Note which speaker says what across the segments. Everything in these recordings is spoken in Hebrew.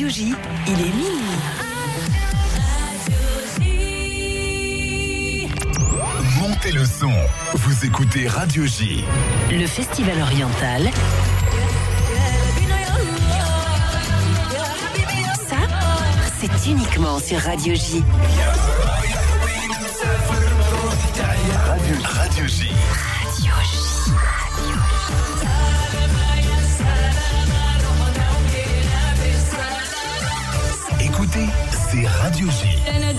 Speaker 1: Radio J, il est minuit.
Speaker 2: Montez le son, vous écoutez Radio J.
Speaker 1: Le Festival Oriental. Ça, c'est uniquement sur Radio J.
Speaker 2: Radio J. Écoutez, c'est Radio J.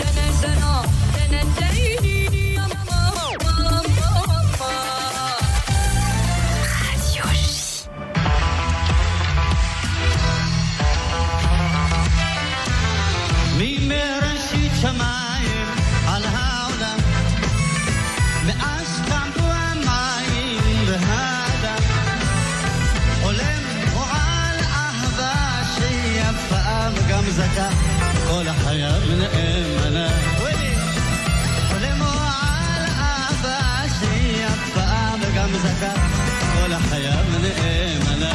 Speaker 3: כל החיה מנאמנה חולמו על אהבה שהיא אף פעם גם זכה כל החיה מנאמנה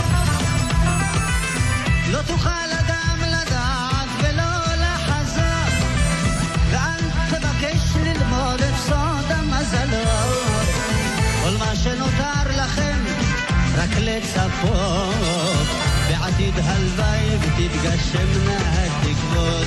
Speaker 3: לא תוכל אדם לדעת ולא לחזור ואל תבקש ללמוד את סוד המזלות כל מה שנותר לכם רק לצפות בעתיד הלוואי ותתגשמנה התקוות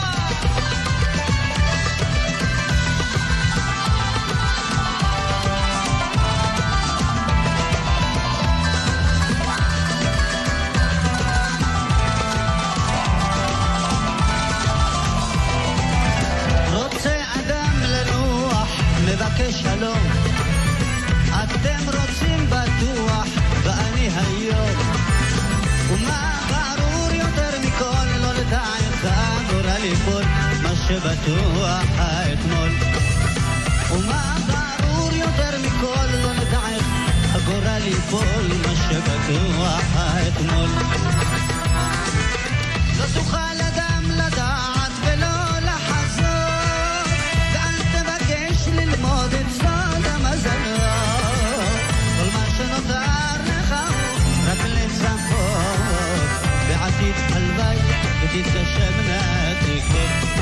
Speaker 3: רוצה אדם לנוח מבקש שלום אתם רוצים בטוח ואני היום ומה ברור יותר מכל לא לדעך גורל ליפול מה שבטוח האתמול ומה ברור יותר מכל לא לדעך גורל ליפול מה שבטוח האתמול לא תוכל אדם לדעת ולא לחזור ואל תבקש ללמוד את סוד המזלות כל מה שנותר לך רק לצפות בעתיד הלוואי ותתגשמנה התקוות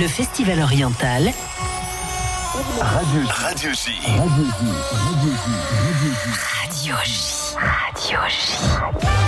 Speaker 1: le Festival Oriental.
Speaker 2: Radio J.
Speaker 1: Radio J.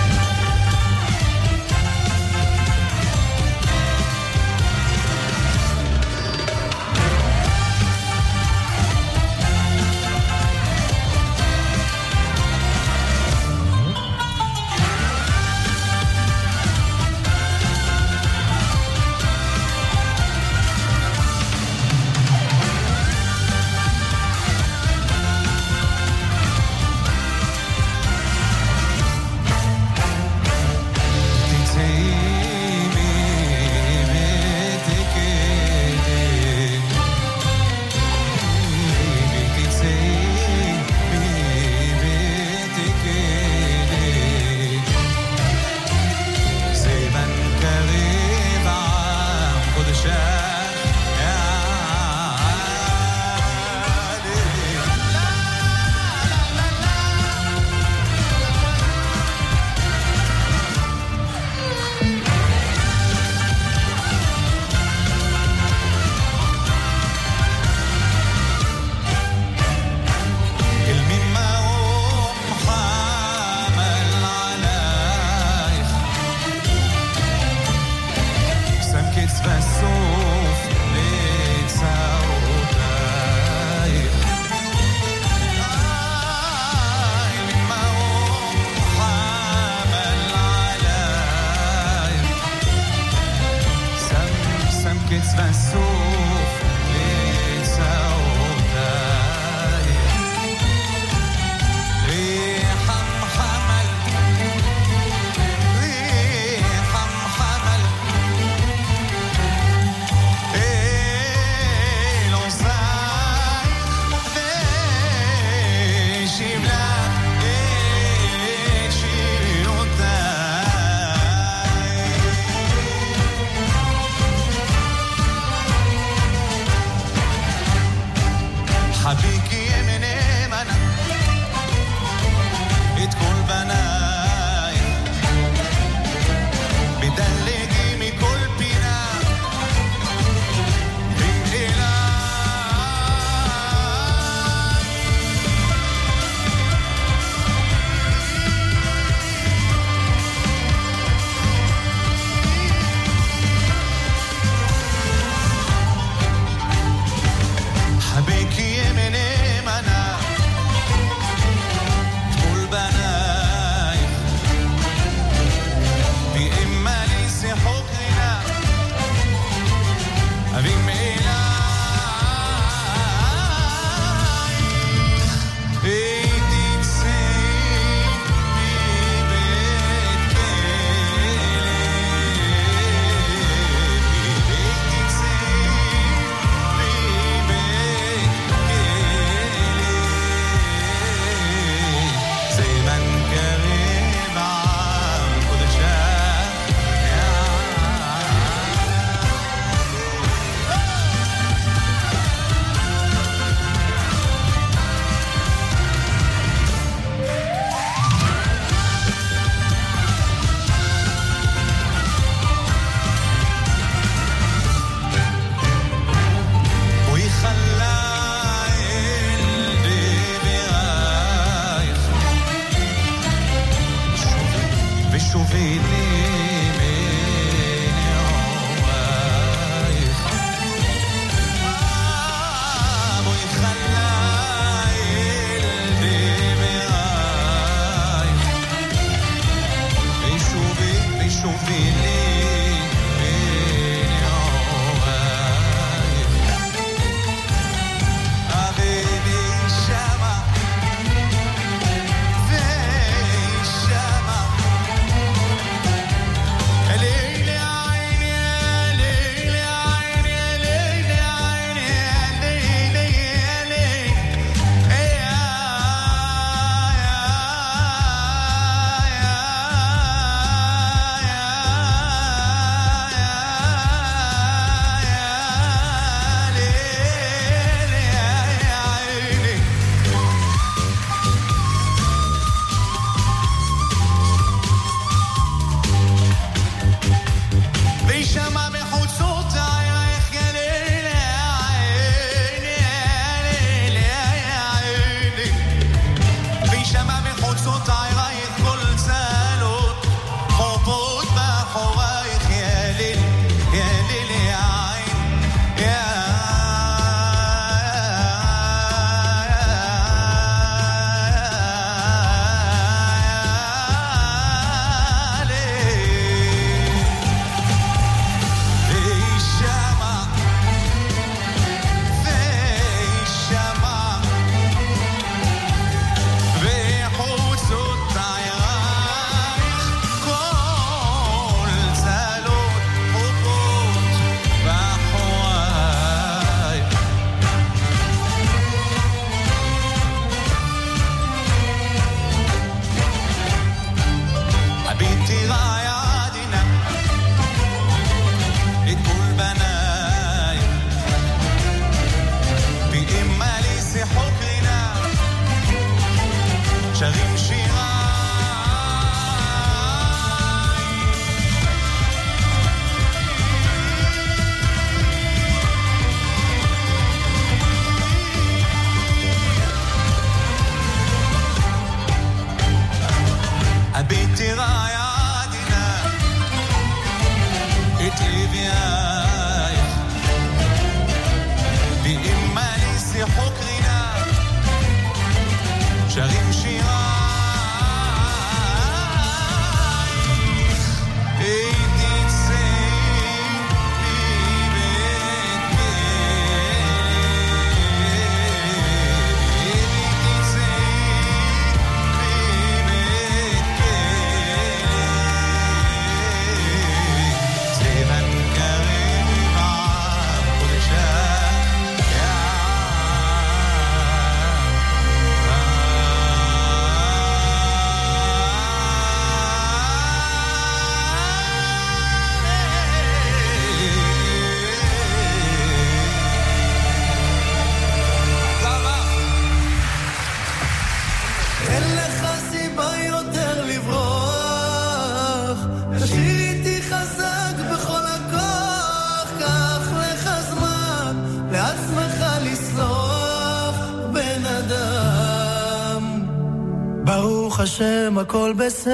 Speaker 4: השם הכל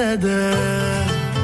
Speaker 4: בסדר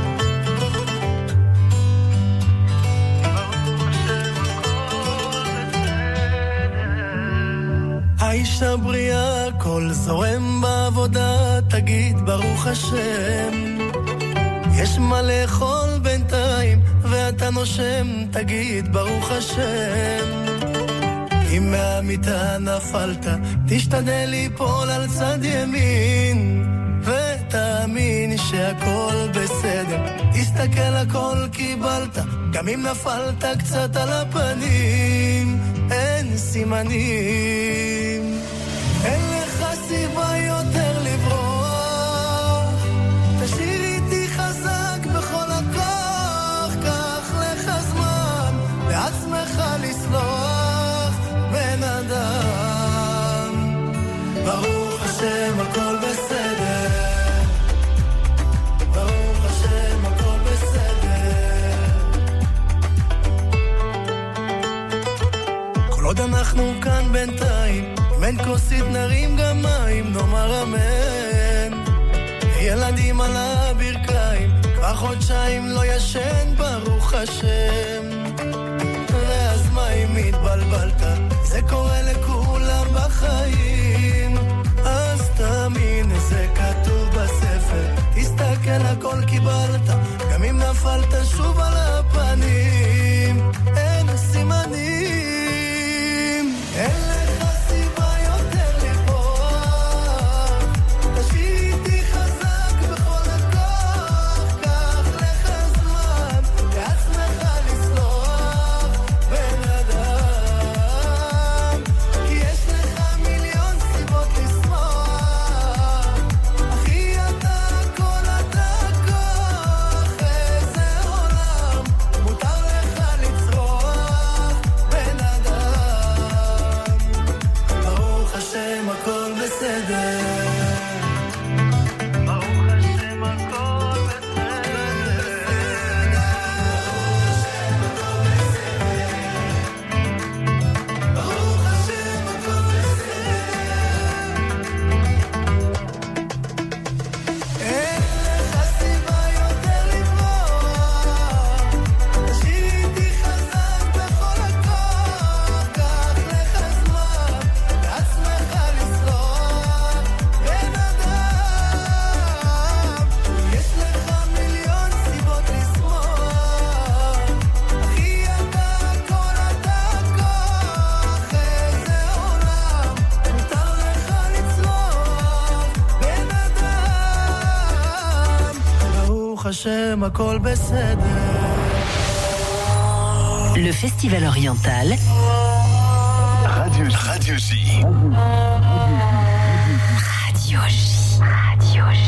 Speaker 4: האיש הבריאה הכל זורם בעבודה תגיד ברוך השם יש מה לאכול בינתיים ואתה נושם תגיד ברוך השם אם מהמיטה נפלת תשתדל ליפול על צד ימין ותאמין שהכל בסדר תסתכל הכל קיבלת גם אם נפלת קצת על הפנים אין סימנים אין לך סיבה יותר לברוח תשאיר איתי חזק בכל הכוח קח לך זמן לעצמך לסלוח בן אדם ברוך השם הכל בסדר ברוך השם הכל בסדר כל עוד אנחנו כאן בינתיים אם אין כוסית נרים גם מים נאמר אמן ילדים על הברכיים כבר חודשיים לא ישן ברוך השם ואז מה אם התבלבלת זה קורה לכולם בחיים אז תאמין זה כתוב בספר תסתכל הכל קיבלת גם אם נפלת שוב על הפנים אין סימנים אין לך סיבה יותר לברוח תשאיר איתי חזק בכל הכוח קח לך זמן לעצמך לסלוח בן אדם כי יש לך מיליון סיבות לשמוח אחי אתה הכל אתה כוח איזה עולם מותר לך ברוך השם, הכל בסדר.
Speaker 1: Le Festival Oriental.
Speaker 2: Radio J.
Speaker 1: Radio J. Radio J.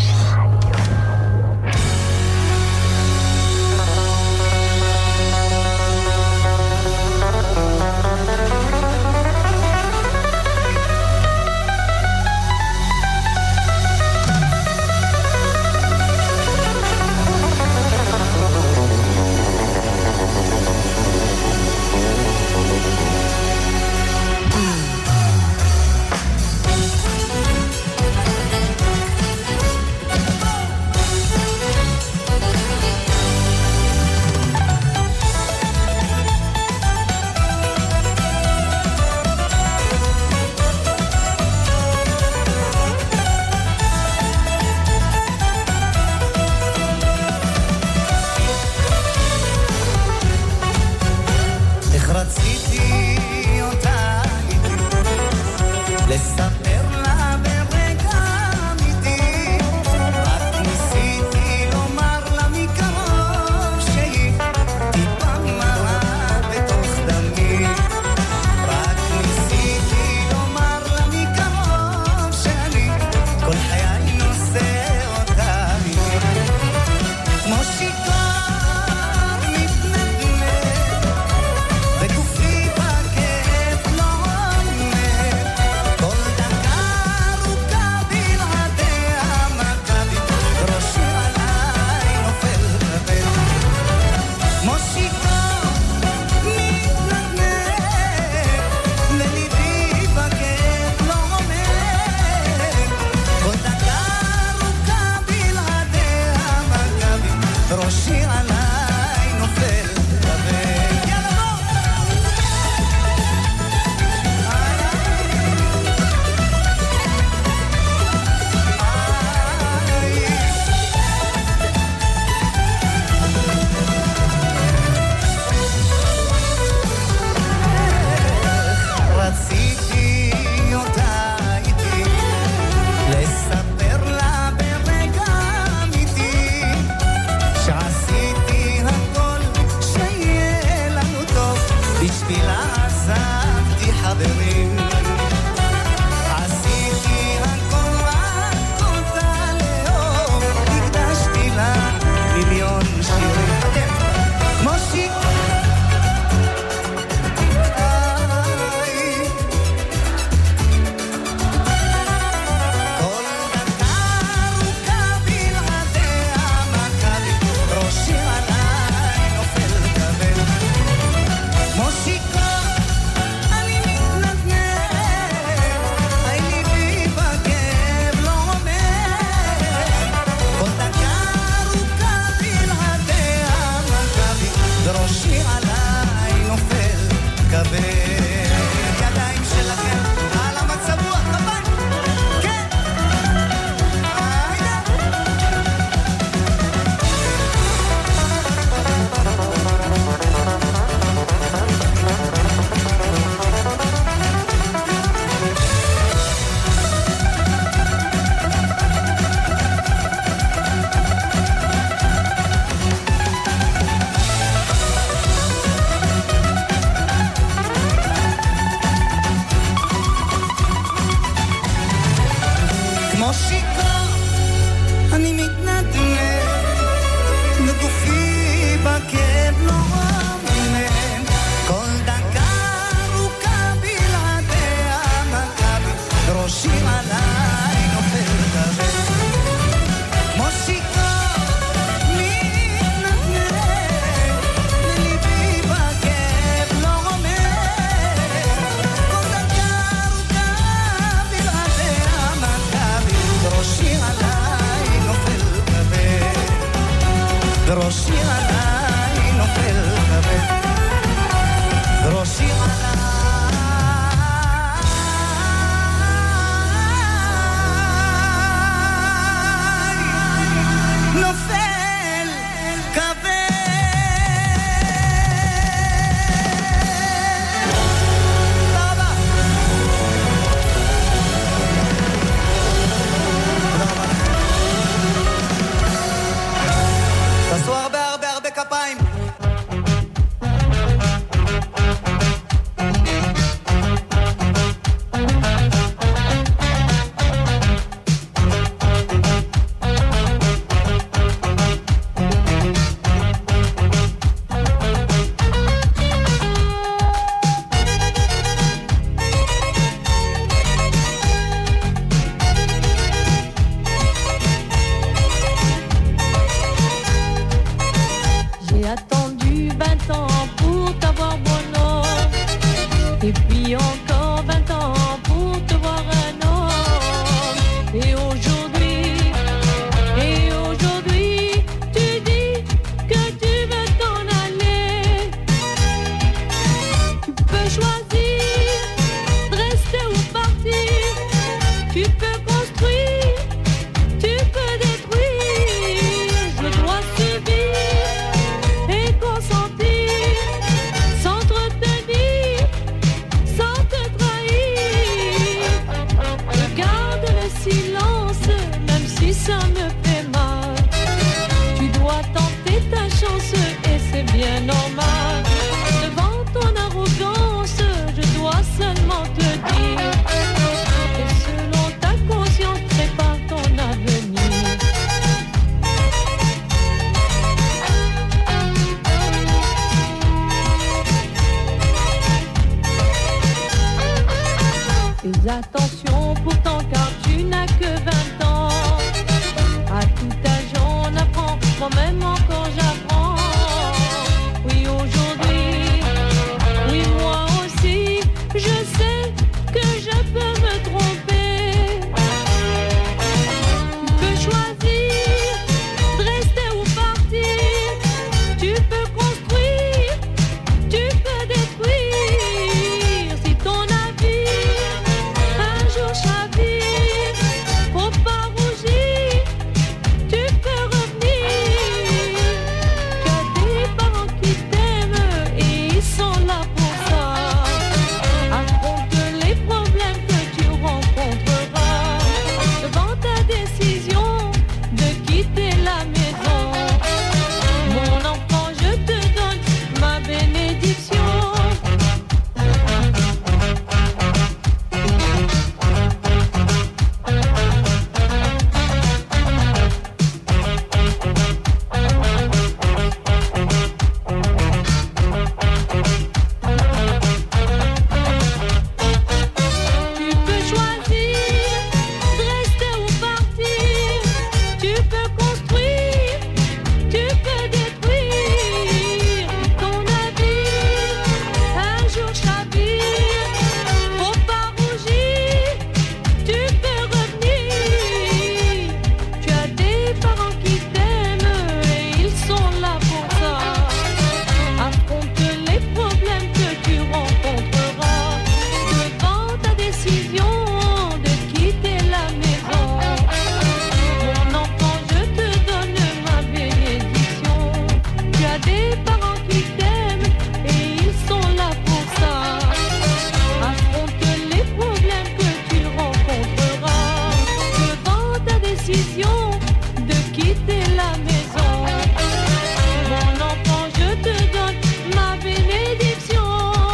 Speaker 5: décision de quitter la maison. Mon enfant, je te donne ma bénédiction.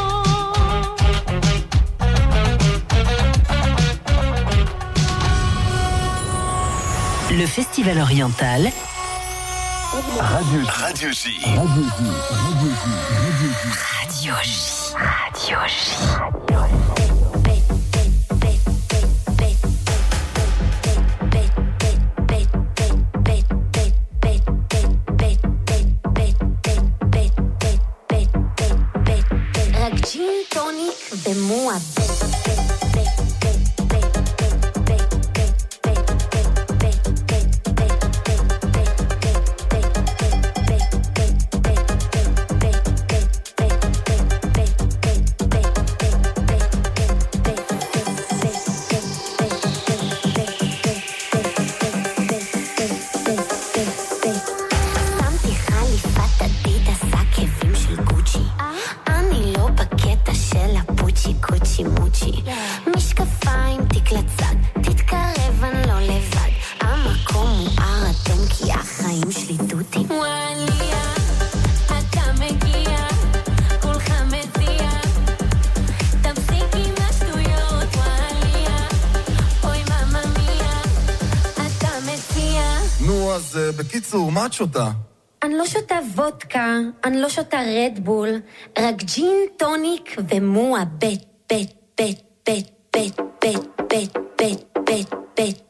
Speaker 1: Le Festival Oriental.
Speaker 2: Radio J.
Speaker 1: Radio J.
Speaker 6: רק ג'ין טוניק ומועבד. משקפיים, תיק לצד, תתקרב, אני לא לבד. המקום מואר, אתם כי החיים שלי דודי. וואליה, אתה מגיע, כולך מציע, תפסיק עם השטויות. וואליה, אוי ממא מיה, אתה מציע.
Speaker 4: נו, אז בקיצור, מה את שותה?
Speaker 6: אני לא שותה וודקה, אני לא שותה רדבול, רק ג'ין טוניק ומועבד. בית בית בית בית בית בית בית בית בית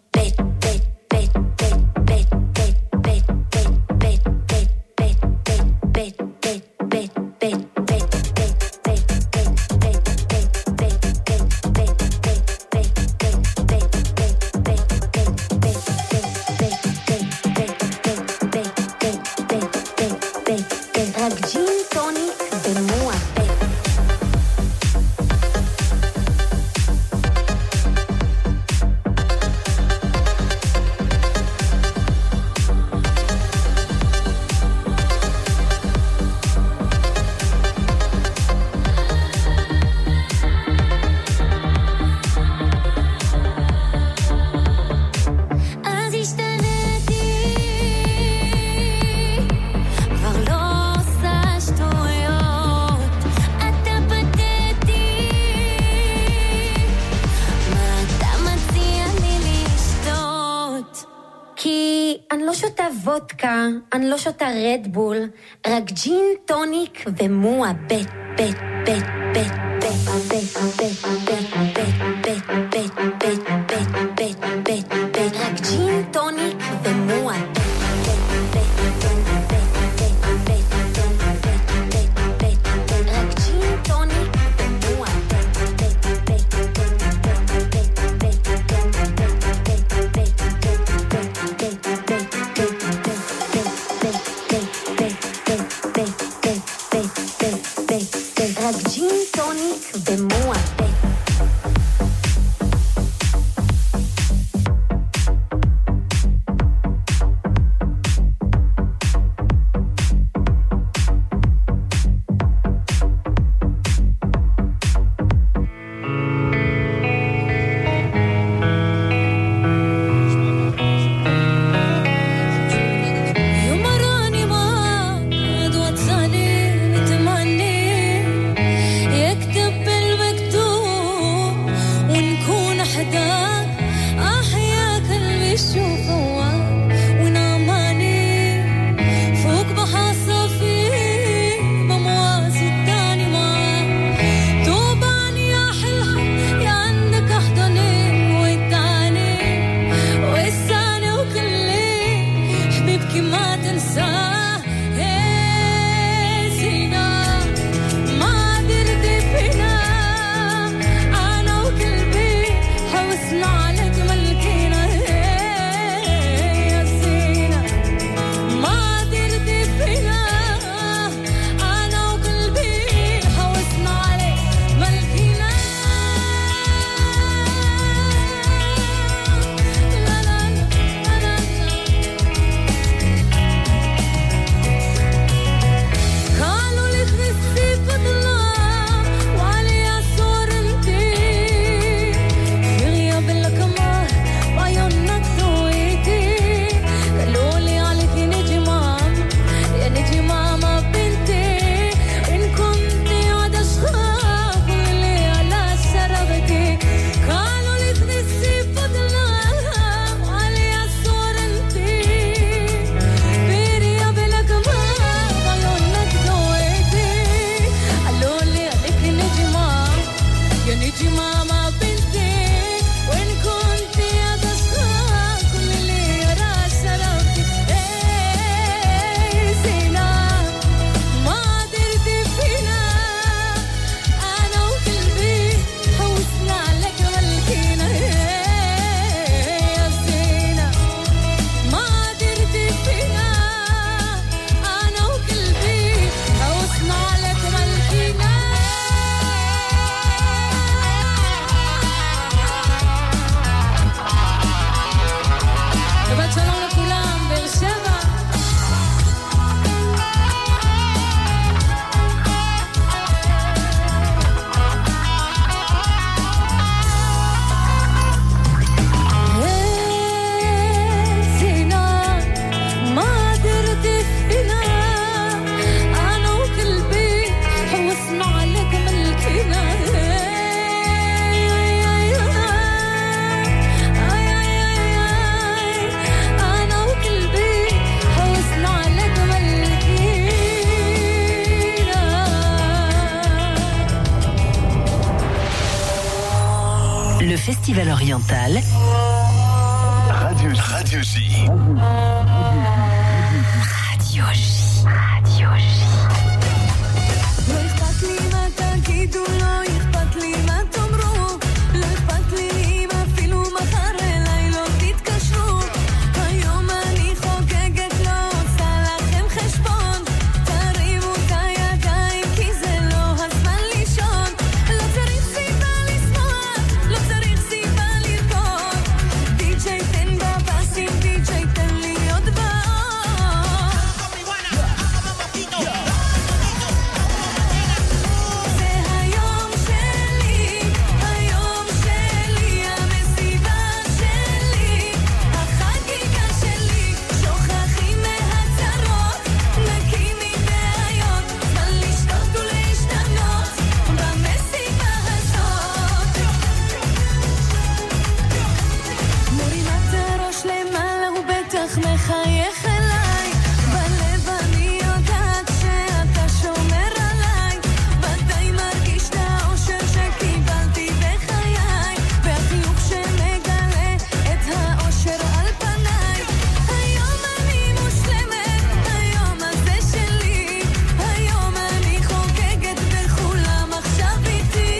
Speaker 6: וודקה, אני לא שותה רדבול, רק ג'ין טוניק ומועבד. בית בית בית בית בית בית בית בית בית בית בית בית בית רק ג'ין טוניק ומועבד.
Speaker 1: Festival Oriental.
Speaker 2: Radio J.
Speaker 1: Radio J.
Speaker 5: לא אכפת לי מה תגידו, לא אכפת לי מה תאמרו, לא אכפת לי אם אפילו מחר אליי לא תתקשרו. היום אני חוגגת, לא עושה לכם חשבון, תרימו את הידיים כי זה לא הזמן לישון. לא צריך סיבה לשמוח, לא צריך סיבה לרקוד, די-ג'יי תן בבאסים, די-ג'יי תן להיות באור. מחייך אליי, בלב אני יודעת שאתה שומר עליי, ודאי מרגיש את האושר שקיבלתי בחיי, והחיוך שמגלה את האושר על פניי. היום אני מושלמת, היום הזה שלי, היום אני חוגגת וכולם עכשיו איתי.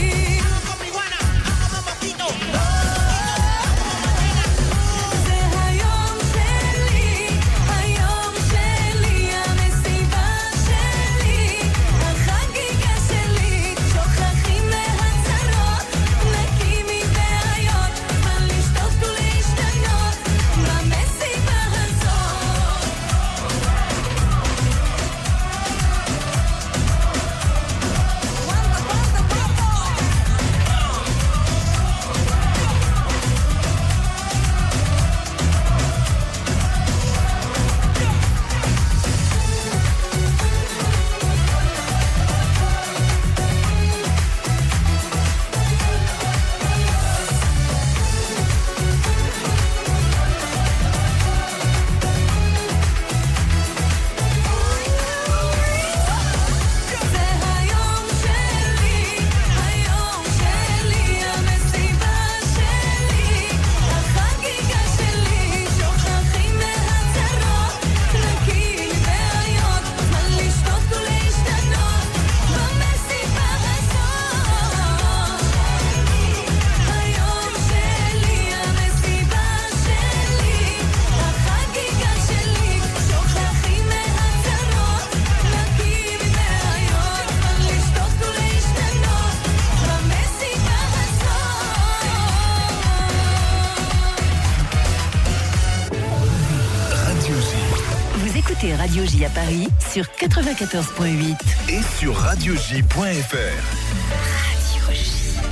Speaker 1: Radio J à Paris sur 94.8
Speaker 2: et sur radioj.fr.
Speaker 1: Radio J.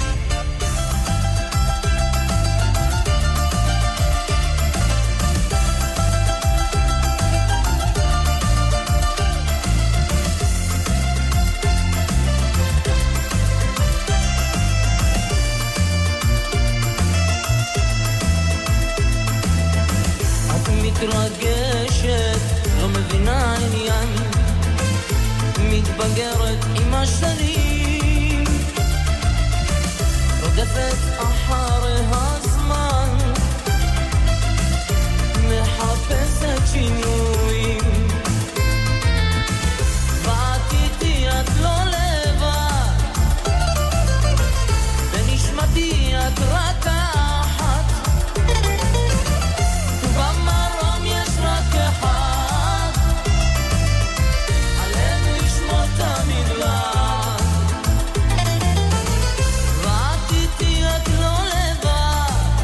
Speaker 3: את מתרגשת, לא מבינה עניין, מתבגרת עם השנים, רודפת אחרי הזמן, מחפשת שינויים, ואת איתי, את לא לבד, בנשמתי את רק אחת, במרום יש רק אחד, עלינו ישמור תמיד לעד, ואת איתי, את לא לבד,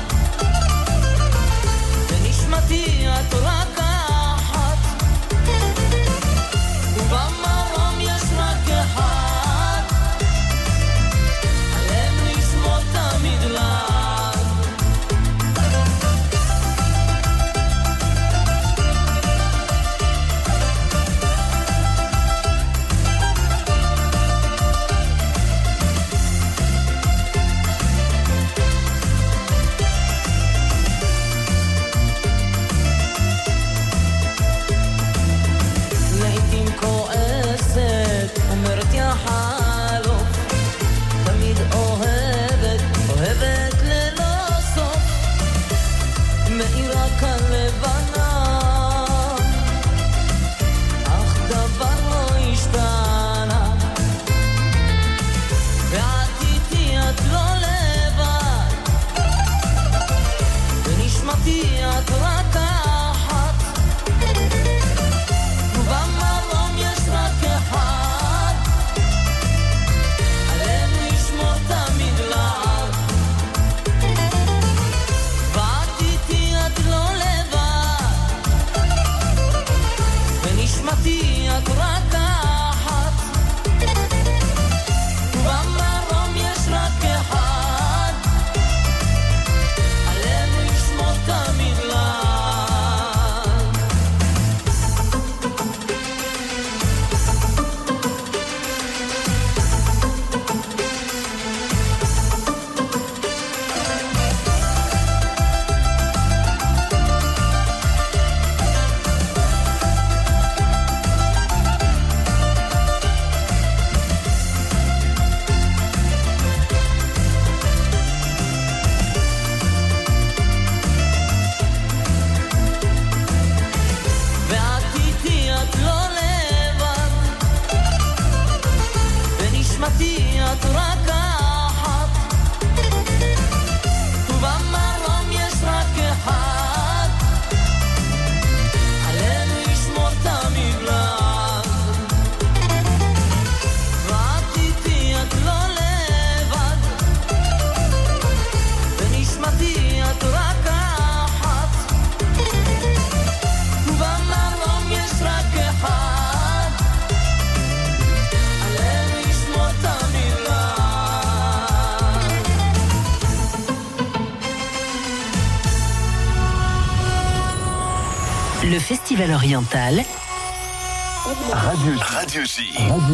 Speaker 1: Le Festival oriental.
Speaker 2: Radio J.
Speaker 1: Radio J.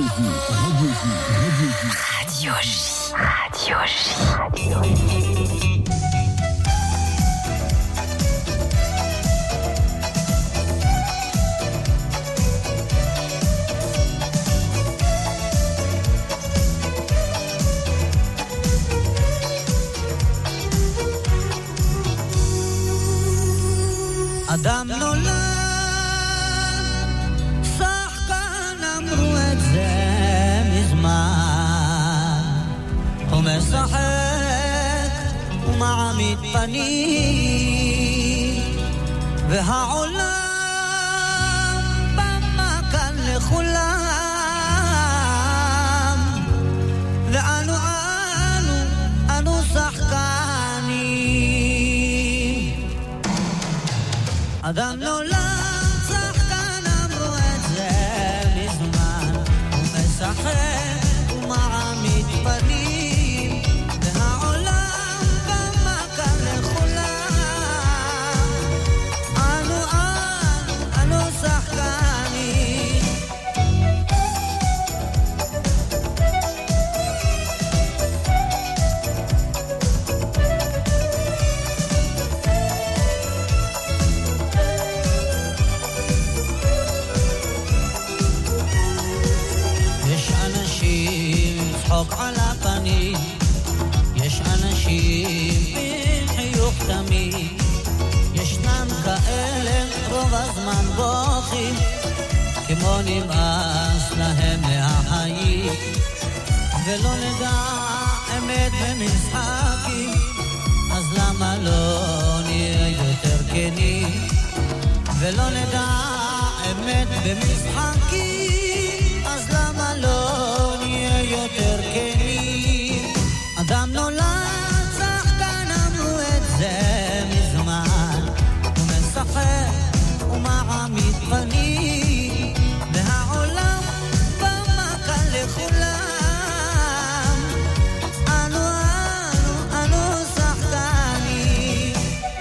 Speaker 3: אדם נולד, שחקן אמרו את זה מזמן, הוא משחק ומעמיד פנים, והעולם במה כאן לכולם, ואנו שחקנים. אדם נולד, שחקן אמרו את זה מזמן, הוא משחק ומעמיד פנים, והעולם במה כאן לכולם, אנו שחקנים. צחוק על הפנים, יש אנשים עם חיוך תמיד, ישנם כאלה רוב הזמן בוכים, כמו נמאס להם מהחיים, ולא נדע אמת במשחקים, אז למה לא נהיה יותר כנים, ולא נדע אמת במשחקים, אז למה לא נהיה יותר כנים. אדם נולד, שחקן אמרו את זה מזמן, הוא משחק ומעמיד פנים, והעולם במה כאן לכולם, אנו שחקנים.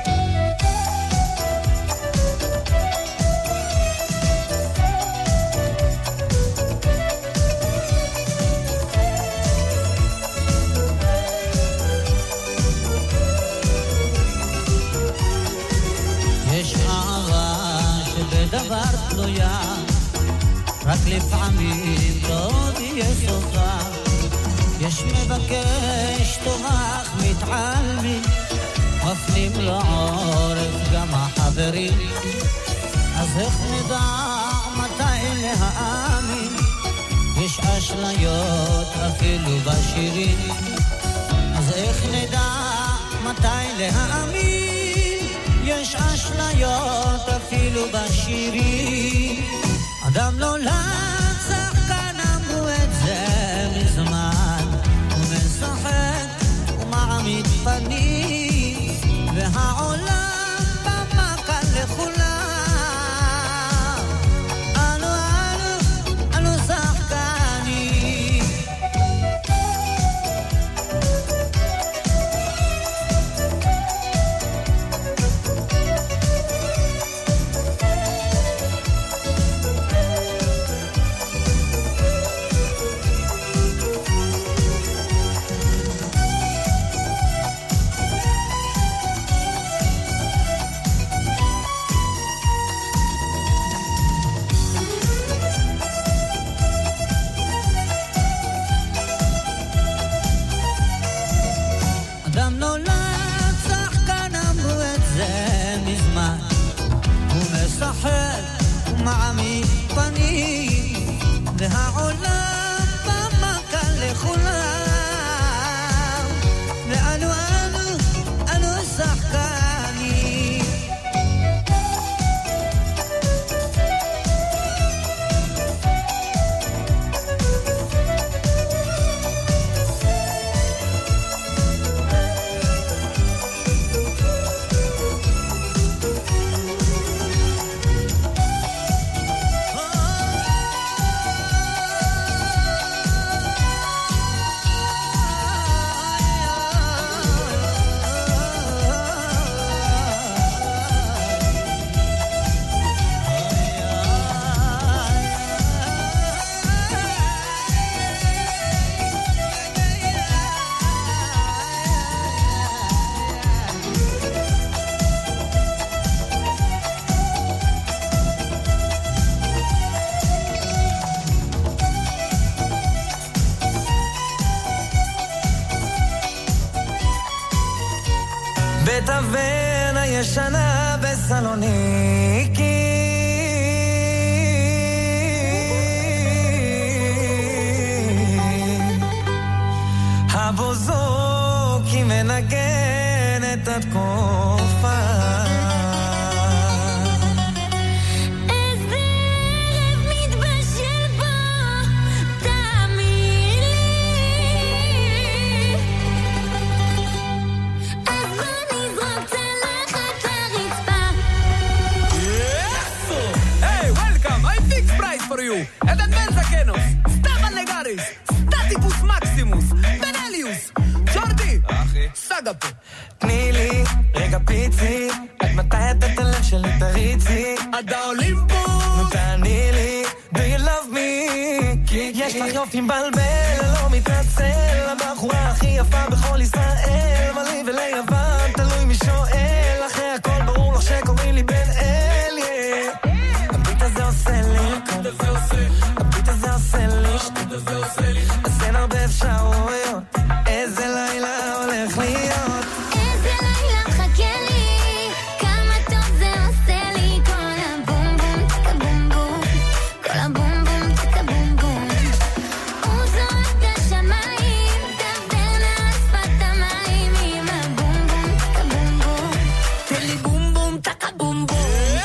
Speaker 3: דבר תלויה, רק לפעמים לא תהיה סופה, יש מבקש תומך מתעלמים, מפנים לעורף גם החברים, אז איך נדע מתי להאמין, יש אשליות אפילו בשירים, אז איך נדע מתי להאמין, יש אשליות אפילו בשירים. אדם נולד, שחקן אמרו את זה מזמן, הוא משחק ומעמיד פנים, והעולם במה כאן לכולם, אנו שחקנים. אדם נולד, שחקן אמרו את זה מזמן, הוא משחק ומעמיד פנים, והעולם במה כאן לכולם, ואנו שחקנים.
Speaker 7: אגפה. תני לי רגע פיצי, עד מתי את הלב שלי תריצי? עד האולימפוס. נו תעני לי, do you love me? יש לך יופי מבלבל, לא מתנצל, הבחורה הכי יפה בכל ישראל, אבל לי וליוון, תלוי מי שואל, אחרי הכל ברור לך שקוראים לי בן אל, הביט הזה עושה לי, הביט הזה עושה לי, אז אין הרבה אפשרויות, איזה לילה הולך להיות.
Speaker 5: איזה לילה מחכה לי, כמה טוב זה עושה לי, כל הבום בום תקה בום בום, כל הבום בום תקה בום בום, הוא זורק השמיים, דבר על שפת המים, עם הבום בום תקה בום בום, תן לי בום בום תקה בום בום.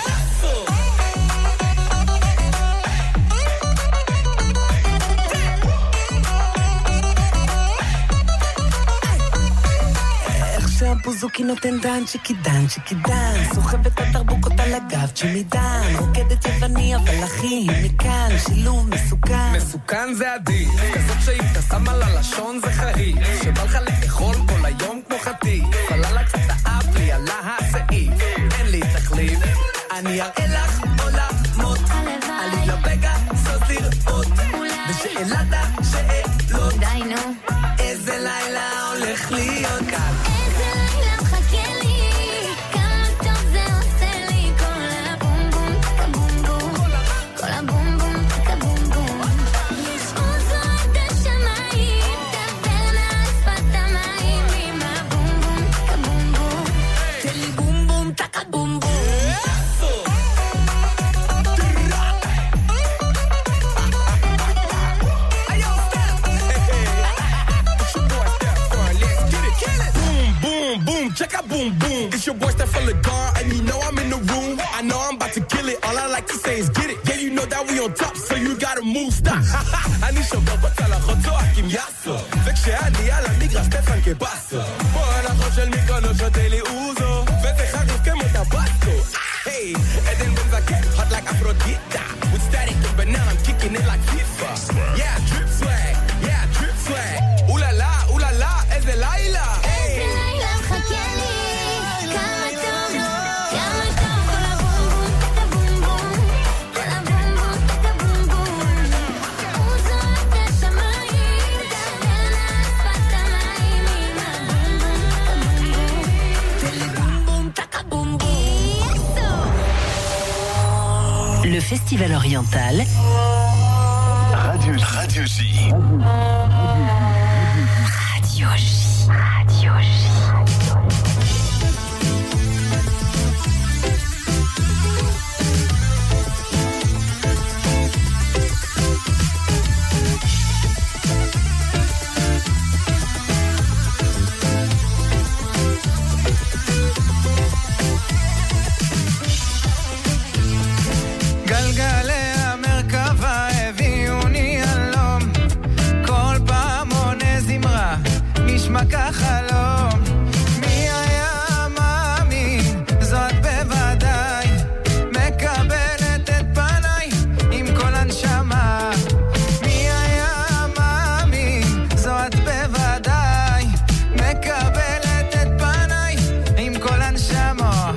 Speaker 7: שהבוזוקי נותן דן שקידן, סוחב את התרבוקות על הגב צ'ימידן, רוקדת יווני אבל אחי מכאן, שילוב מסוכן. מסוכן זה עדיף, כזאת שהתקסם על הלשון זה חריף, שבא לך לאכול כל היום כמו חטיף, פללה קצת האף לי עלה הסעיף, אין לי תחליף, אני אראה לך עולמות, עלי לבגע זאת לראות, ושאלת השאלות, די נו, איזה לילה הולך להיות כאן.
Speaker 8: Check out boom boom. It's your boy Steph full of guard, and you know I'm in the room. I know I'm about to kill it. All I like to say is get it. Yeah, you know that we on top, so you gotta move. Stop. אני שובר בצלחות צועקים יאסו, וכשאני על המגרש סטפן כבאסו. בוא הלכות של מיקונו שותה לי אוזו, וזה חריף כמו טבסקו. Hey, Eden been like hot like Aphrodite. With static and banana, I'm kicking it like FIFA. Yeah, drip swag. Yeah, drip swag. Ooh la la, איזה לילה.
Speaker 1: Le Festival Oriental Radio J.
Speaker 2: Radio J.
Speaker 1: Radio J. Radio J.
Speaker 4: גלגלי המרכבה הביאוני הלום, כל פעם עונה זמרה, נשמע כחלום. מי היה מאמין, זאת בוודאי, מקבלת את פניי עם כל הנשמה. מי היה מאמין, זאת בוודאי, מקבלת את פניי עם כל הנשמה.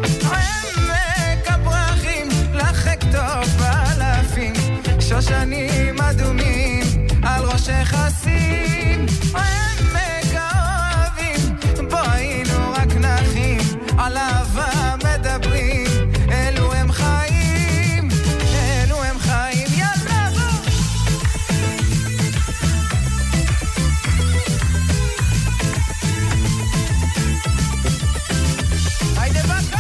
Speaker 4: שושנים אדומים על ראש חסים, עמק האוהבים בואינו רק נחים, על אהבה מדברים, אלו הם חיים, אלו הם חיים. יאללה היידה בקה.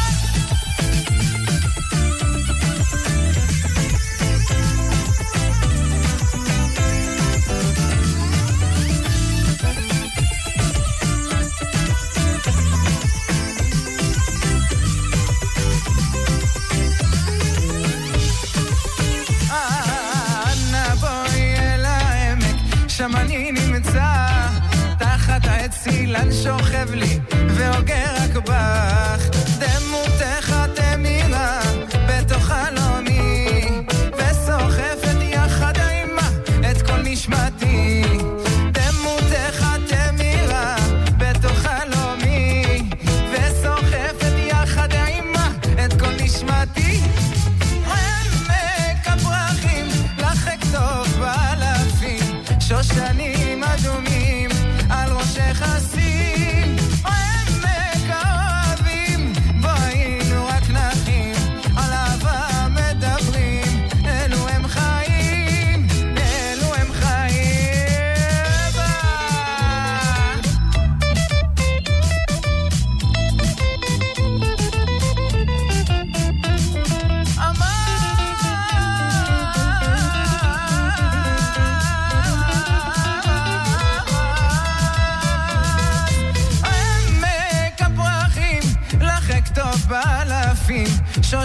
Speaker 4: שם אני נמצא תחת העצילן שוכב לי והוגר רק בך, דמותך תמירה בתוך חלומי וסוחפת יחד עימה את כל נשמתי. דמותך תמירה בתוך חלומי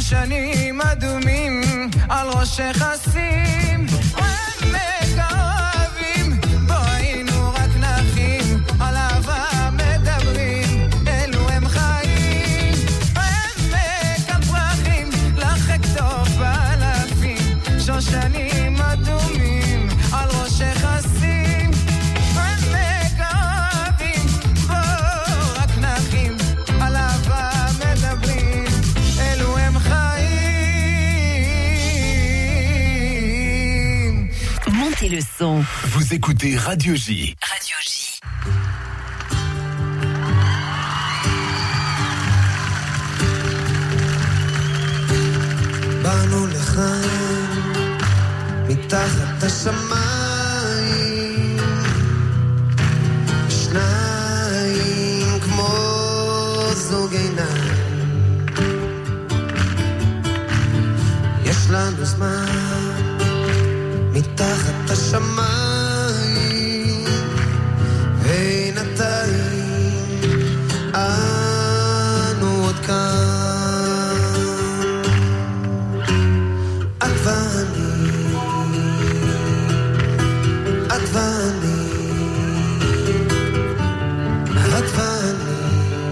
Speaker 9: שושנים אדומים על ראשך שים עמק האוהבים בו היינו רק נחים על אהבה מדברים אלו הם חיים עמק הפרחים לחק טוב באלפים שושנים אדומים על ראשך שים עמק האוהבים בו רק נחים על אהבה מדברים אלו הם חיים.
Speaker 1: Montez le son.
Speaker 2: Vous écoutez Radio J.
Speaker 1: Radio J.
Speaker 10: באנו לכאן מתחת השמיים שניים כמו זוג עיניים יש לנו זמן מתחת השמיים בינתיים אנו עוד כאן את ואני את ואני את ואני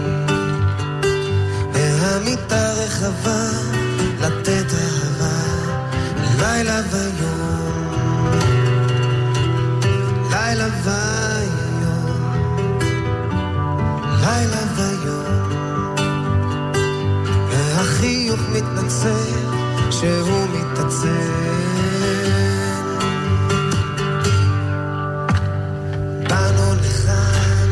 Speaker 10: והמיטה רחבה לתת אהבה לילה ויום לילה ויום לילה ויום והחיוך מתנצל שהוא מתעצל באנו לכאן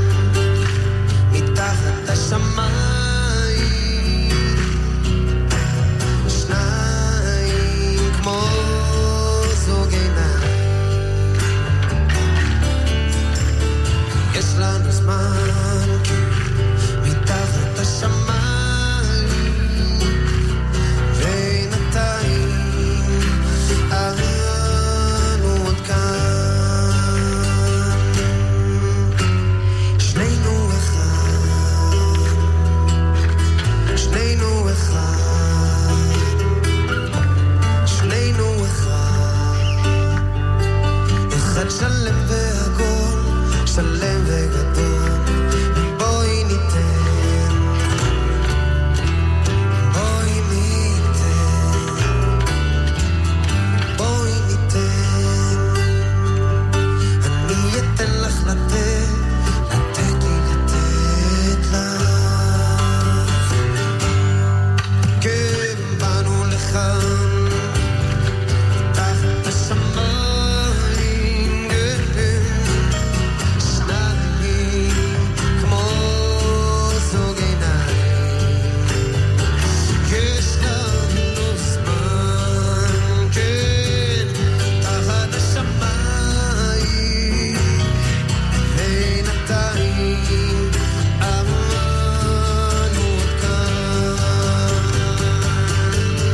Speaker 10: מתחת השמיים שניים כמו זוג עיניים יש לנו זמן מתחת השמיים בינתיים אנו עוד כאן שנינו אחד שנינו אחד שנינו אחד אחד שלם והגול שלם וגדול בואי ניתן בואי ניתן בואי ניתן אני אתן לך לתת לתת לי לתת לך כן באנו לך